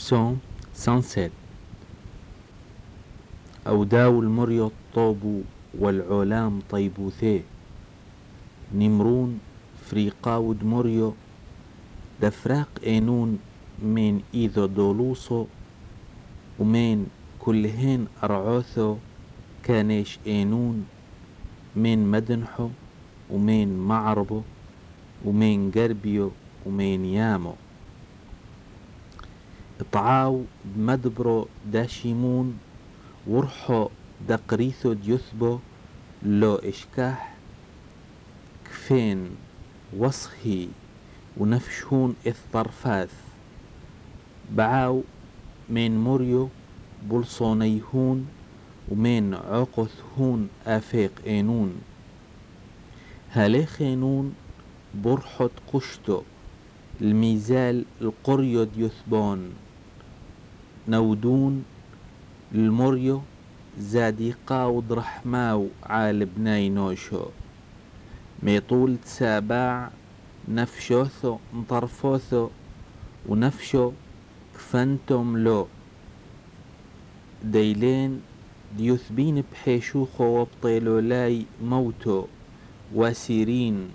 Psalm 107. أوداو المريو الطوب والعلام طيبوثيه نمرون فريقاود مريو دفراق إينون من إيذو دولوسو ومن كلهن أرعوثو كانيش إينون من مدنحو ومن معربو ومن قربيو ومن يامو اطعاو بمدبرو داشيمون ورحو دقريثو ديثبو لو إشكاح كفين وصخي ونفشهون الطرفاث بعاو من مريو بلصونيهون ومن عقثهون آفيق إينون هاليخينون برحت قشتو الميزال القريو ديثبون نودون المريو زاديقاو درحماو عالبناي نوشو ميطول تساباع نفشوثو مطرفوثو ونفشو كفنتم لو ديلين ديثبين بحيشوخو وبطيلو لاي موتو واسيرين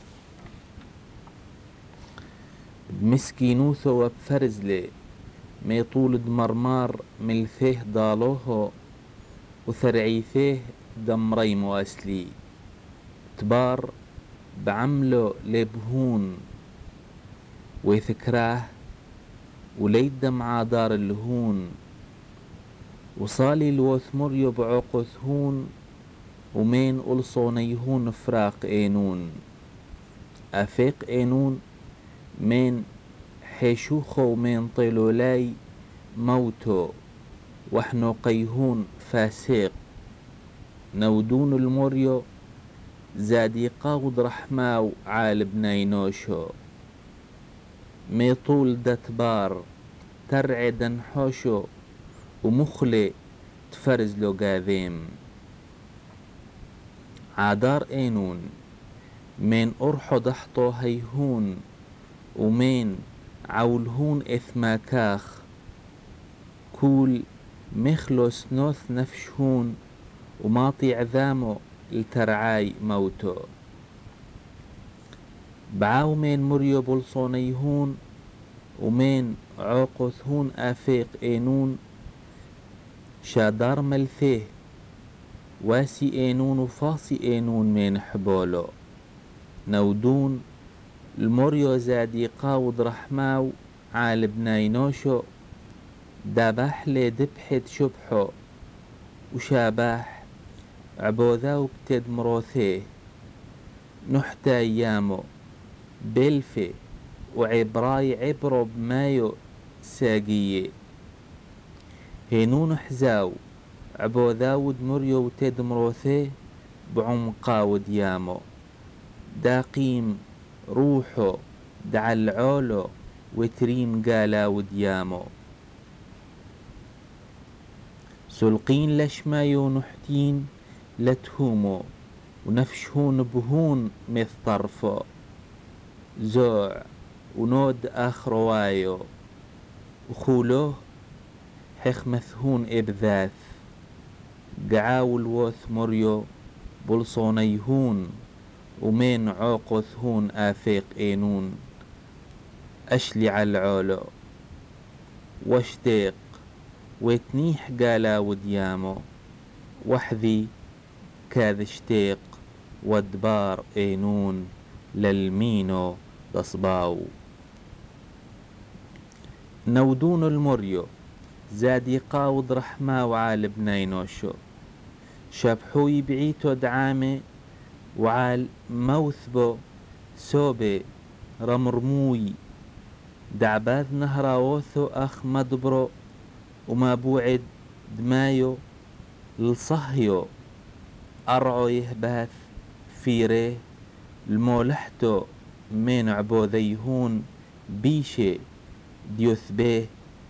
بمسكينوثو وبفرزلي ميطول دمرمار ملثيه دالوهو وثرعيثيه دمري مواسلي تبار بعملو لبهون ويثكراه وليد دمعا دار اللهون وصالي الوثمريو بعقثهون ومين ألصونيهون فراق إينون أفيق إينون من حيشوخو من طيلولاي موتو وحنو قيهون فاسيق نودون المريو زادي قاود رحماو عالب ناينوشو ميطول دتبار ترعدن حوشو ومخلي تفرزلو قاذيم عادار اينون من أرحو دحطو هيهون ومين عولهون إثماكاخ كول مخلوس نوث نفشهون وماطي عذامو الترعاي موتو بعاو مين مريو بلصونيهون ومين عقثهون آفيق إينون شادار ملثيه واسي إينون وفاصي إينون من حبولو نودون المريو زادي قاود رحماو عالب ناينوشو دابح لي دبحت شبحو وشاباح عبوذاو بتد مروثيه نحتا ايامو بلفي وعبراي عبرو بمايو ساقية هينون حزاو عبوذاود مريو وتد مروثيه بعمقاود يامو داقيم روحو دع العولو وتريم قالاود يامو سلقين لشمايو نحتين لتهومو ونفشهون بهون مثطرفو زوع ونود آخروايو وخولوه حخمثهون إبذاث قعاو الوث مريو بلصونيهون ومين عوقثهون آفيق إينون أشلي على العولو واشتيق ويتنيح قالا وديامو وحذي كاذ اشتيق ودبار إينون للمينو تصباو نودون المريو زادي قاود رحما وعال بناينوشو شابحو يبعيتو دعامي وعال موثبو سوبي رمرموي دعباذ نهراوثو أخ مدبرو وما بوعد دمايو لصهيو أرعو يهباث فيريه المولحتو من عبوذيهون بيشي ديوثبيه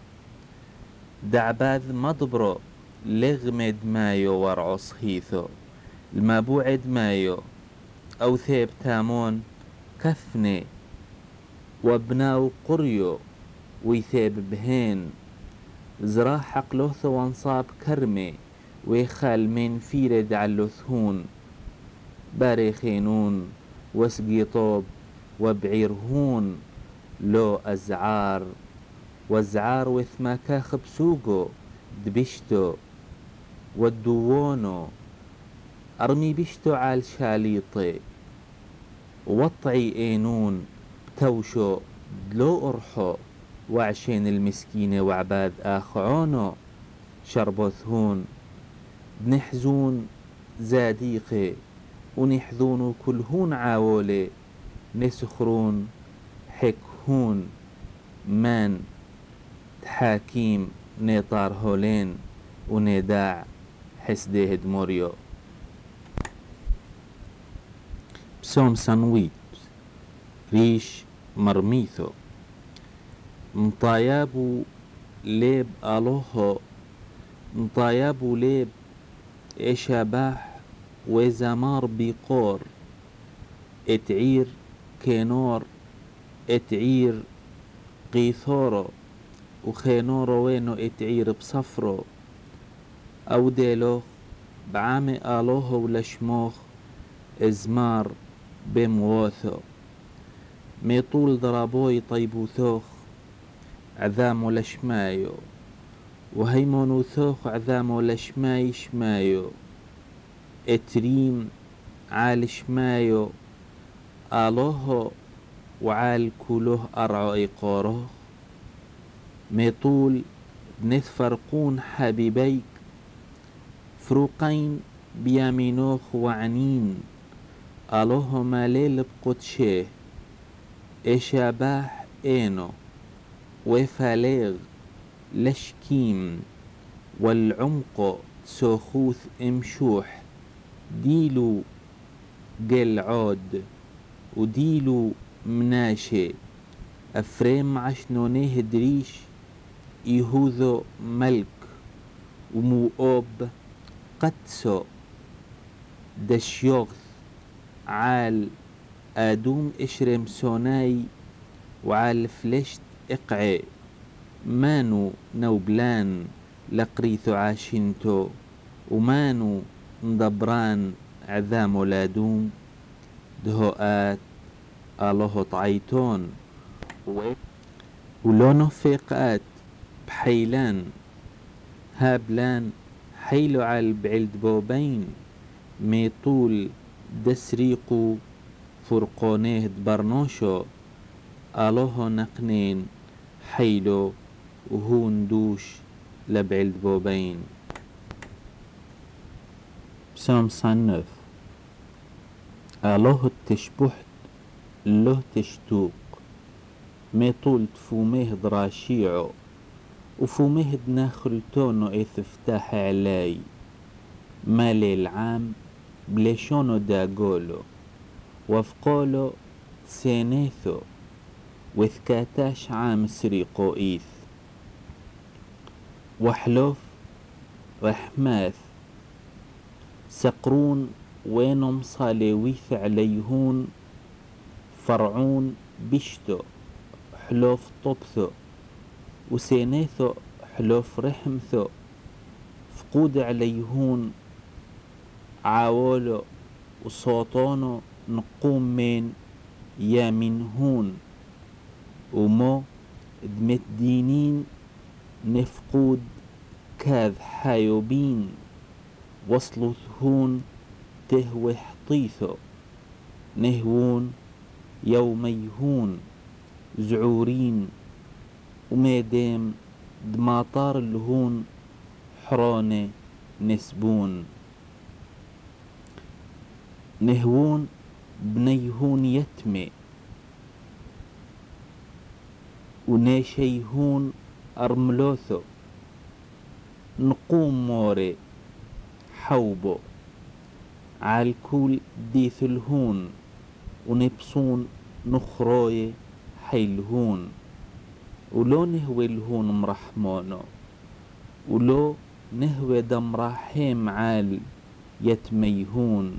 دعباذ مدبرو لغمد مايو ورعو صهيثو المابوعد مايو أو ثيب تامون كثني وابناو قريو ويثيب بهين زرا حقلوث وانصاب كرمي ويخال من فيرد علوثهون باريخينون وسقيطوب وبعيرهون لو أزعار وزعار وثماكا خبسوقو دبشتو والدوونو أرمي بشتو عال شاليطي وطعي اينون توشو دلو أرحو وعشين المسكينة وعباد آخعونو شربوثهون بنحزون زاديقي ونحذون كلهون عاولي نسخرون حكهون مان تحاكيم نيطار هولين ونداع حسده دموريو بسوم سنويت ريش مرميثو مطايابو ليب ألوهو مطايابو ليب إشاباح وزمار بيقور اتعير كينور اتعير قيثورو وخينورو وينو اتعير بصفرو او ديلوخ بعامي آلوهو ولشموخ ازمار بموثو ميطول ضرابوي طيبوثوخ عذامو لشمايو وهيمونو ثوخ عذامو لشماي شمايو اتريم عال شمايو آلوهو وعال كلوه أرعو إيقوروخ ميطول بنثفرقون حبيبيك فروقين بيامينوخ وعنين آلوهو ماليل بقدشه إشاباح إينو وفاليغ لشكيم والعمق سوخوث امشوح ديلو قل عود وديلو مناشي أفريم عشنونيه دريش يهوذو ملك وموؤوب قدسو دشيوغث عال آدوم إشرم سوناي وعال فلشت إقعي مانو نوبلان لقريثو عاشنتو ومانو ندبران عذامو لادوم دهوآت آلوهو طعيتون ولونو فيقات بحيلان هابلان حيلو عال بعلد بوبين ميطول دسريقو فرقونيه دبرنوشو آلوهو نقنين حيلو وهون دوش لبعلد بوبين بسام صنف آلوهو التشبحت له تشتوق ميطول تفوميه دراشيعو وفوميه دناخلتونو اثفتاح علاي مالي العام بليشونو داقولو وفقولو سينيثو وثكاتاش عام سريقو إيث وحلوف رحماث سقرون وينم صاليويث عليهون فرعون بشتو حلوف طبثو وسينيثو حلوف رحمثو فقود عليهون عاولو وصوتونو نقوم من يامنهون ومو دمت دينين نفقود كاذ حايوبين وصلوا ثهون تهوي حطيثو نهوون يوميهون زعورين وميديم دماطار اللهون حرونة نسبون نهوون بنيهون يتمي ونيشيهون أرملوثو نقوم موري حوبو عالكول ديثلهون ونبصون نخروي حيلهون ولو نهوي الهون مرحمونو ولو نهوي دمراحيم عال يتميهون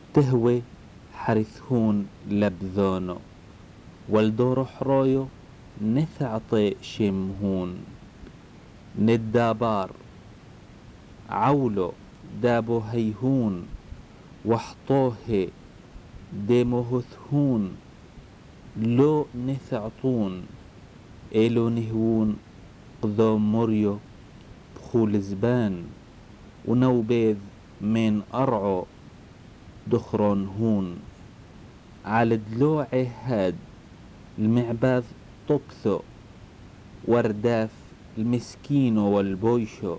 تهوي حرثهون لبذونو والدور حرويو نثعطي شمهون ندابار عولو دابو هيهون وحطوه ديموهثهون لو نثعطون إلو نهون قذو مريو بخول زبان ونوبيذ من أرعو دخرون هون على دلوعي هاد المعباذ طبثو ورداف المسكينو والبويشو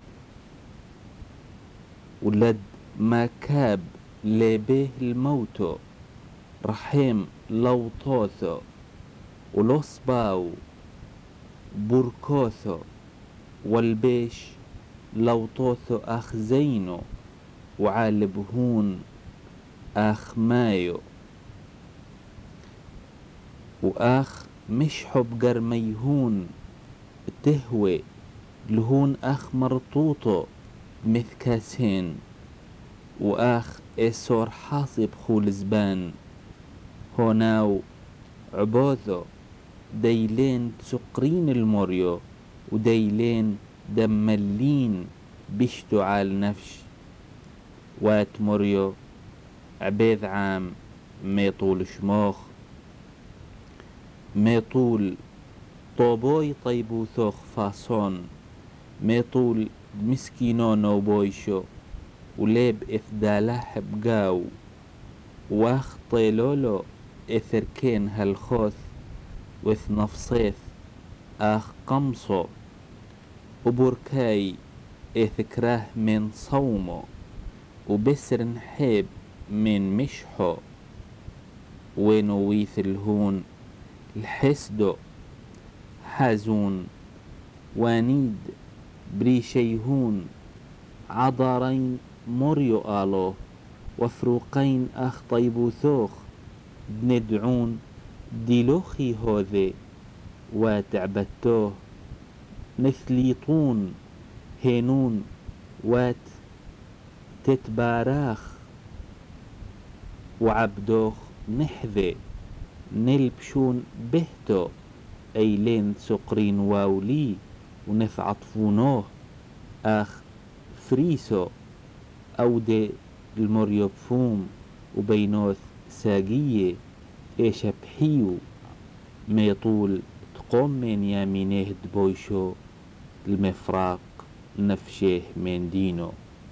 ولد ما كاب لبيه الموتو رحيم لوطوثو ولوصباو بوركوثو والبيش لوطوثو أخ زينو وعالبهون أخ مايو وآخ مشحب قرميهون تهوي لهون أخ مرطوطو مثكاسين وآخ إسور حاصب خول زبان هوناو عبوذو ديلين تسقرين الموريو وديلين دملين بشتو عال نفش وات موريو عبيذ عام ميطول شموخ ميطول طوبوي طيبو ثوخ فاسون ميطول مسكينون وبويشو وليب إثدالاح بقاو واخ طيلولو إثركين هالخوث وإث نفصيث آخ قمصو وبركاي إثكراه من صومو وبسر نحيب من مشحو ونويث الهون الحسدو حازون وانيد بريشيهون عضارين مريو آلو وفروقين أخ طيبوثوخ بندعون ديلوخي هوذي واتعبتوه نثليطون هينون وات تتباراخ وعبدوخ نحذي نلبشون بهتو أيلين سقرين واولي ونفعطفونوه آخ فريسو أو دي المريو بفوم وبينوث ساقية إيش بحيو ميطول تقوم من يامينيه دبويشو المفراق نفشه من دينو.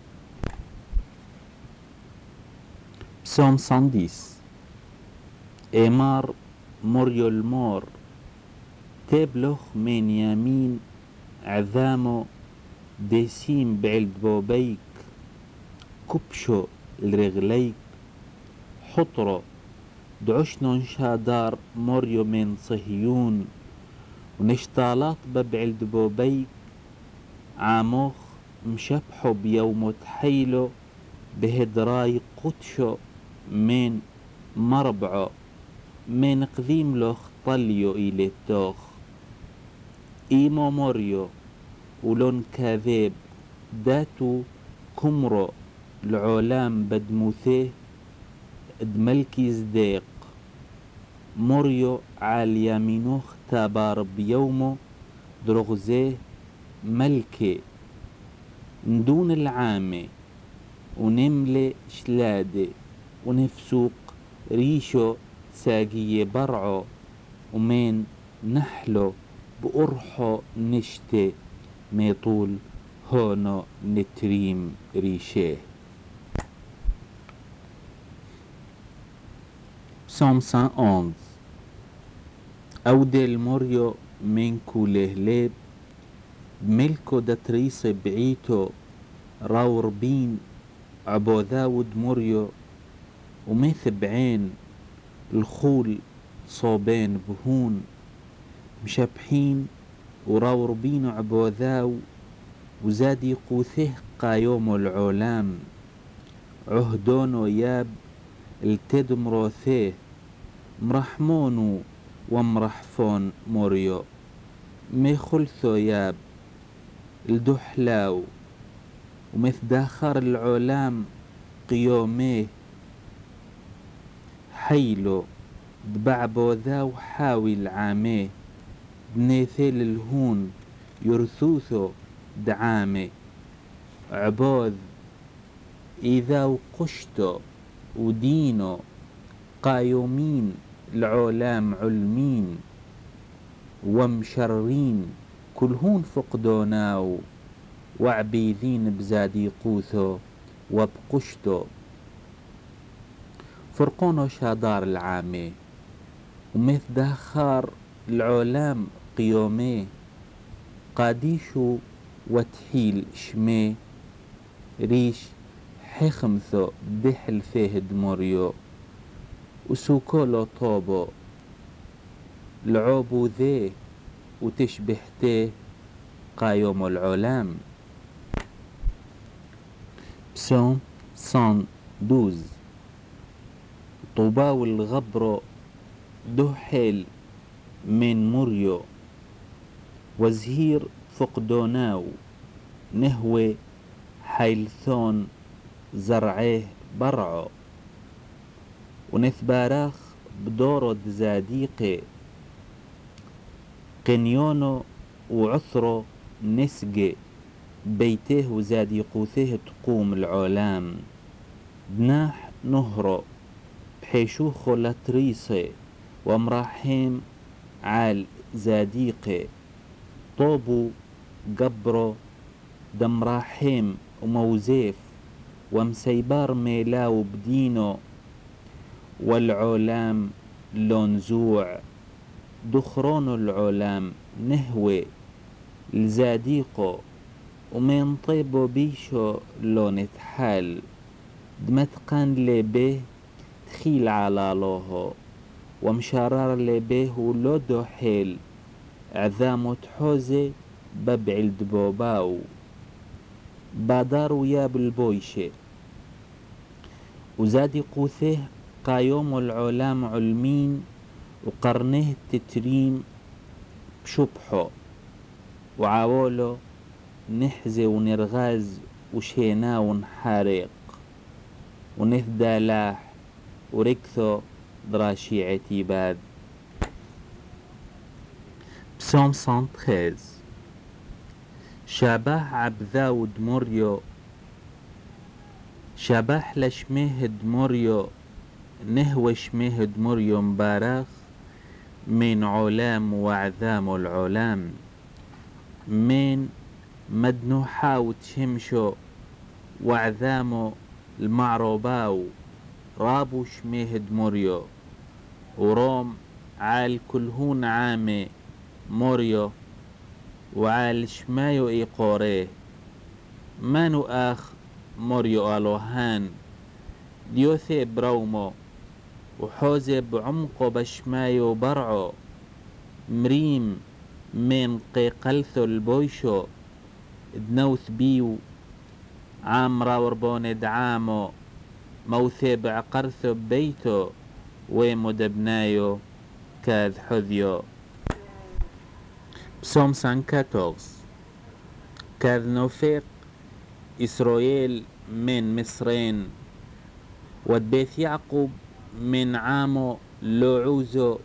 Psaume 110. إمار مريو المور تبلخ من يمين عذامو ديسيم بعلد بوبيك كبشو الرغليك حطرو دعشنون شادار مريو من صهيون ونشطالات ببعلد بوبيك عاموخ مشبحو بيوم تحيلو بهدراي قدشو من مربعو من قديم لوخ طليو إلي التوخ إيمو موريو ولون كاذيب داتو كمرو العولام بدموثيه دملكي زديق موريو عاليامينوخ تابار بيومو درغزيه ملكي ندون العامي ونملي شلادي ونفسوق ريشو ساقية برعو ومين نحلو بأرحو نشتي ميطول هونو نتريم ريشه. Psaume 111. أودي الموريو منكو لهليب بملكو دتريس بعيتو راوربين عبو ذاود موريو وميث بعين الخول صوبين بهون مشبحين وراوربين عبو ذاو وزادي قوثه قايوم العولام عهدونو ياب التدمروثيه مرحمونو ومرحفون موريو ميخلثو ياب الدحلاو ومثداخر العولام قيوميه حيلو دبعبو ذاو حاوي العاميه دنيثيل الهون يرثوثو دعامي عبوذ إذا وقشتو ودينو قايومين العولام علمين ومشرين كلهون فقدوناو وعبيذين بزادي قوثو وبقشتو فرقونو شادار العامي ومث داخار العولام قيومي قاديشو وتحيل شمي ريش حخمثو دحل فيه دموريو وسوكولو طوبو العوبو ذي وتشبهته قايوم العلام. بسوم 112 طوباو الغبرو دحل من مريو وزهير فقدوناو نهوي حيلثون زرعيه برعو ونثباراخ بدورو دزاديقي قنيونو وعثرو نسقي بيته وزاديقوثيه تقوم العولام دناح نهرو بحيشوخو لاتريسي ومراحيم عال زاديقي طوبو قبرو دمراحيم وموزيف ومسيبار ميلاو بدينو والعولام لونزوع دخرون العولام نهوي الزاديقو ومن طيبو بيشو لون اتحال دمتقان لي به تخيل على لوهو ومشارار لي به ولو دوحيل عذامو تحوزي ببع الدبوباو بادار ويا بالبويشي وزادي قوثيه قايوم العلام علمين وقرنه تتريم بشبحو وعاولو نحزي ونرغاز وشينا ونحارق ونثدى لاح وركثو دراشي عتيباد. بسوم 113 شاباه عبذاو دموريو شبح لشميه دموريو نهوى شميه دموريو مباراخ من علام وعذام العلام من مدنوحا وتشمشو وعذامو المعروباو رابو شميه دموريو وروم عال كلهون عامي موريو وعال شمايو ايقوريه مانو اخ موريو الوهان ديوثي برومو وحوزي بعمقو بشمايو برعو مريم من قيقلثو البويشو دنوث بيو عامرا وربون دعامو موثي بعقرثو ببيتو ويمو دبنايو كاذ حذيو. بسوم 114 كاذ نوفيق إسرائيل من مصرين ودبيت يعقوب من عامو لوعوزو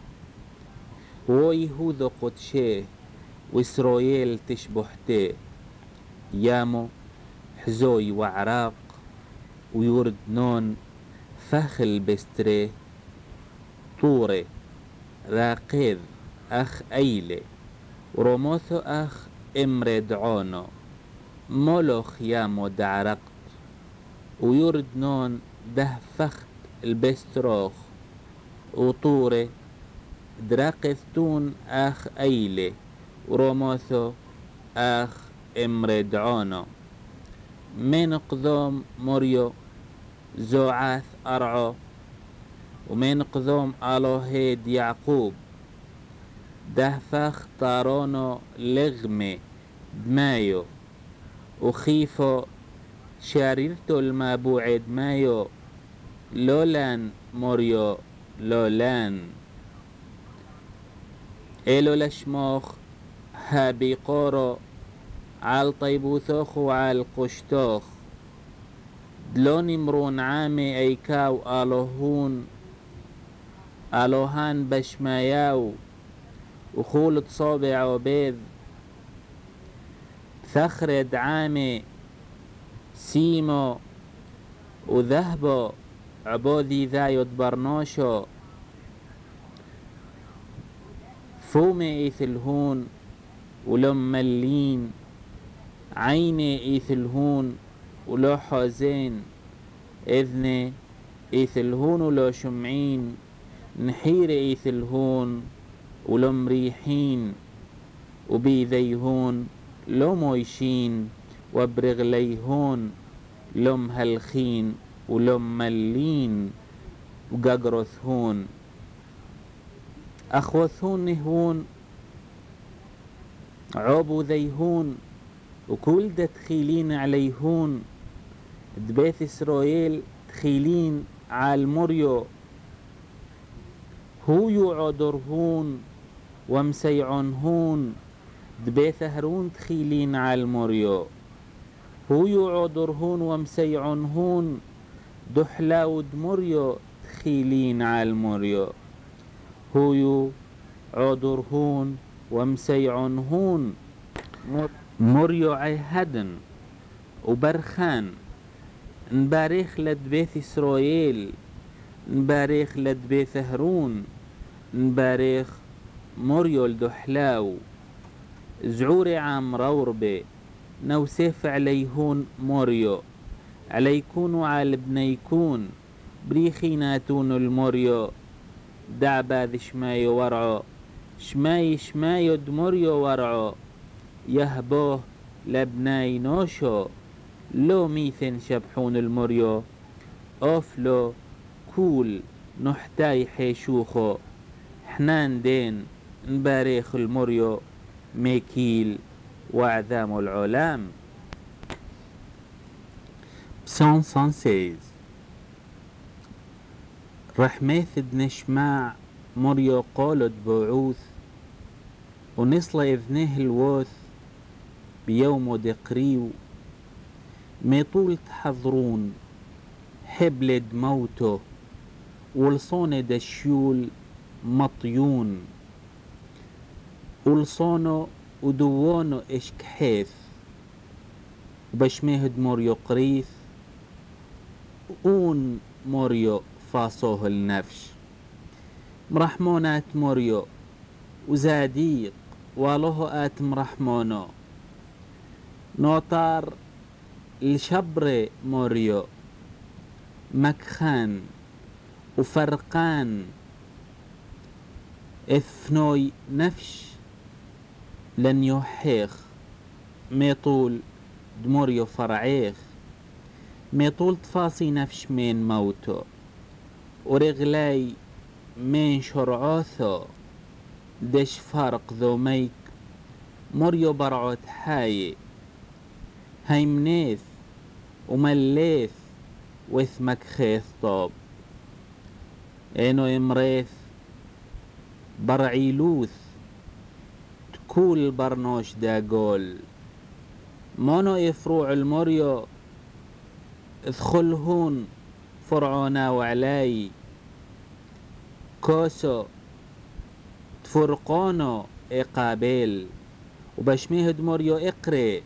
ويهوذو قدشيه وإسرائيل تشبهته يامو حزوي وعراق ويورد نون فخل بستريه طوري راقيذ أخ أيلي وروموثو أخ إمرد عونو مولوخ يامو دعرقت ويورد نون ده فخت البستروخ وطوري دراقثتون أخ أيلي وروموثو أخ إمرد عونو من قذوم موريو زوعاث أرعو ومن قذوم ألوهيد يعقوب ده فخ طارونو لغمي دمايو وخيفو شاريرتو المابوعد مايو لولان موريو لولان إلو لشموخ هابي قورو عال طيبوثوخ وعال قشتوخ دلوني مرون عامي أيكاو ألوهان بشماياو وخولة صابع عبيد ثخرد عامي سيمو وذهبو عبودي ذايد برناشو فومي إيثلهون ولم ملين عيني إيثلهون ولو حازين إذني إيثلهون ولو شمعين نحير إيثلهون ولو مريحين وبيذيهون لو مويشين وبرغليهون لم هلخين ولم ملين وقاقرثهون أخوثهون نهون عوبو ذيهون وكل ده تخيلين عليهون دبيت إسرائيل تخيلين على المريو هو يعودرهون ومسيعنهون دبيت هرون تخيلين على المريو هو يعودرهون ومسيعنهون دحلا ودمريو تخيلين على المريو هو يعودرهون ومسيعنهون مريو عهدن وبرخان نباريخ لدبيت إسرائيل نباريخ لدبيت هرون نباريخ مريو الدحلاو زعوري عام روربي نوسيف عليهون مريو عليكون وعلى بنيكون بريخيناتون المريو دعبا ذي شمايو ورعو شماي دمريو ورعو يهبوه لبناي نوشو لو ميثن شبحون المريو أوفلو كول نحتاي حيشوخو حنان دين نباريخ المريو ميكيل وعذام العلام. Psaume 116. رحميث دنشماع مريو قولد بعوث ونصل إذنه الوث بيوم دقريو ميطول تحضرون حبلد موته ولصون دشيول مطيون ولصونو ودوونو إشكحيث وبشميهد مريو قريث اون مريو فاصوه النفش مرحمونات مريو وزاديق والله آت مرحمونو نوطار الشبر مريو مكخان وفرقان اثنوي نفش لن يحيخ ميطول دموريو فرعيخ ميطول تفاصي نفش من موتو ورغلاي من شرعوثو دش فارق ذو ميك مريو برعوت حاي هيمنيث ومليث وثمك خيث طوب اينو امريث برعيلوث تكول برنوش داقول مونو يفروع المريو ادخلهون فرعونا وعلاي كوسو تفرقونو اقابيل وبشميهد مريو اقري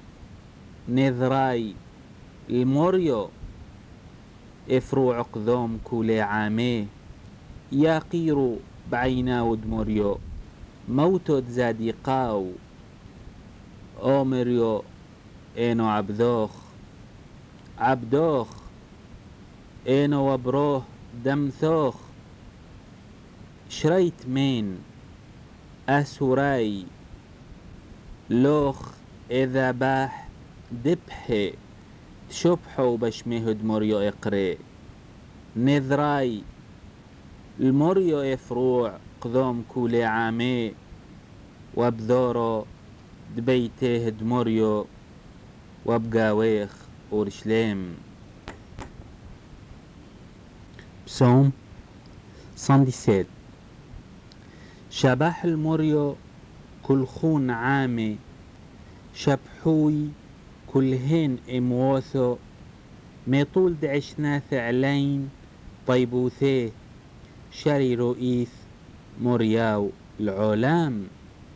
نذراي المريو افروع قذوم كولي عامي يا قيرو بعيناود مريو موتو تزاديقاو اومريو اينو عبدوخ اينو وبروه دمثوخ شريت مين اسوراي لوخ اذا باح دبحي شبحو بشميهد مريو اقري نذراي المريو افروع قذوم كولي عامي وبذورو دبيته دمريو وبقاويخ اورشليم. Psaume 117. شبح المريو كل خون عامي شبحوي كلهن اموثو ميطول دعشنا ثعلين طيبوثيه شري رؤيث مرياو العلام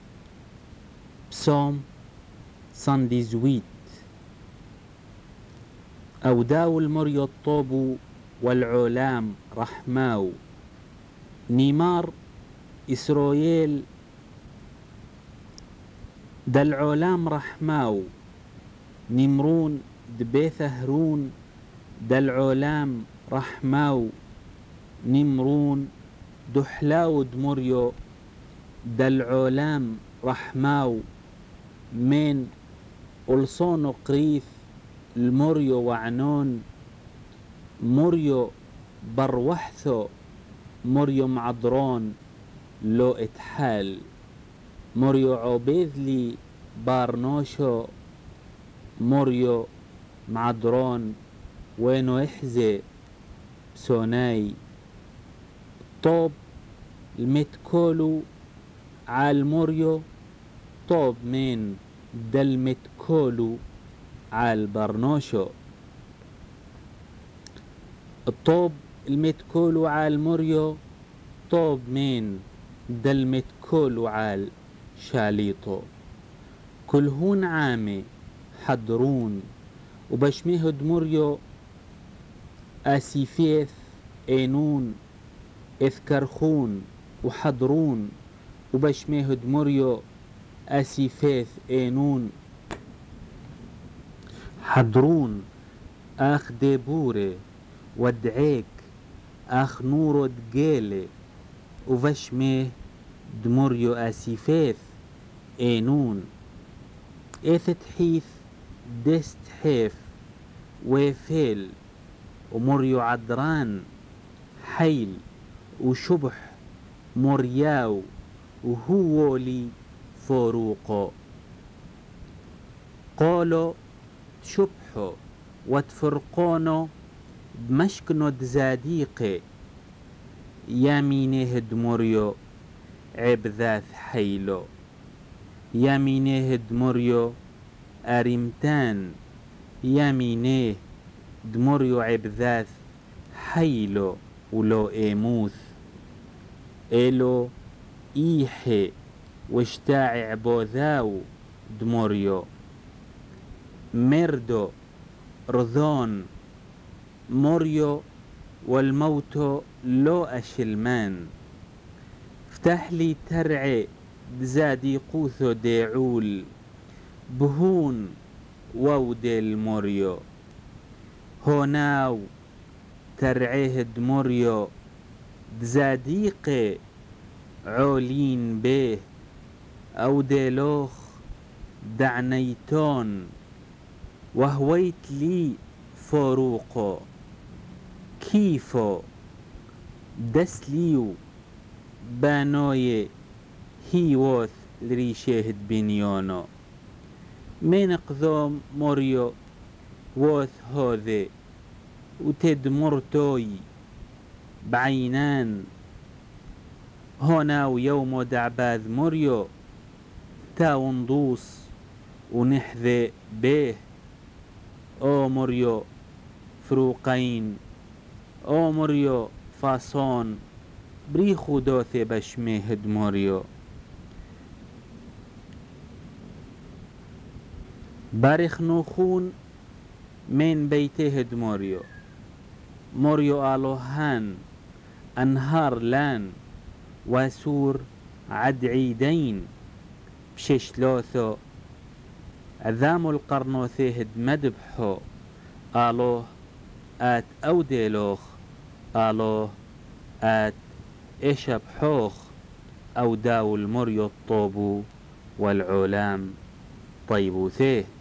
بسوم صنديزويت أو داو المريو الطوبو والعلام رحماو نيمار إسرويل دا العلام رحماو نمرون دبيث هرون دا العلام رحماو نمرون دحلاو دمريو دا العلام رحماو من ألصون قريث المريو وعنون مريو بروحثو مريو معضرون لو اتحال مريو عبيذلي بارنوشو مريو معضرون وينو احزي بسوناي طوب المتكولو عالمريو طوب من دالمتكولو عالبرنوشو الطوب المتكولو عالمريو طوب من دالمتكولو عال شاليطو كل هون عامي حضرون وبشميه دمريو آسيفيث اينون اذكرخون وحضرون وبشميه دمريو آسيفيث اينون حضرون اخ ديبوري ودعيك اخ نورو دقيلي وبشميه دمريو آسيفيث اينون ايث تحيث دست حيف وفيل ومريو عدران حيل وشبح مرياو وهو لي فاروقو قالوا شبحو وتفرقونو بمشكنو دزاديقي يامينيه دمريو عبذاث حيلو يامينيه دمريو أريمتان يامينيه دمريو عبذاث حيلو ولو ايموث إلو إيحي واشتاع عبوذاو دمريو مردو رذون مريو والموت لو أشلمان افتح لي ترعي دزادي قوثو ديعول بهون وودي الموريو هوناو ترعيه دموريو دزاديقي عولين بيه أو ديلوخ دعنيتون وهويت لي فاروقو كيفو دسليو بانوي هيوث لريشيهد بنيونو من قذوم موريو ووث هوذي وتد مرتوي بعينان هنا ويوم دعباذ موريو تاو نضوص ونحذي بيه او موريو فروقين او موريو فاصون بريخو دوثي بشميهد موريو بارخ نوخون من بيته دموريو موريو آلوهان أنهار لان واسور عدعيدين بششلوثو أذام القرنوثيه مدبحو آلوه آت أوديلوخ آلوه آت إشبحوخ أو داو المريو الطوبو والعلام طيبوثيه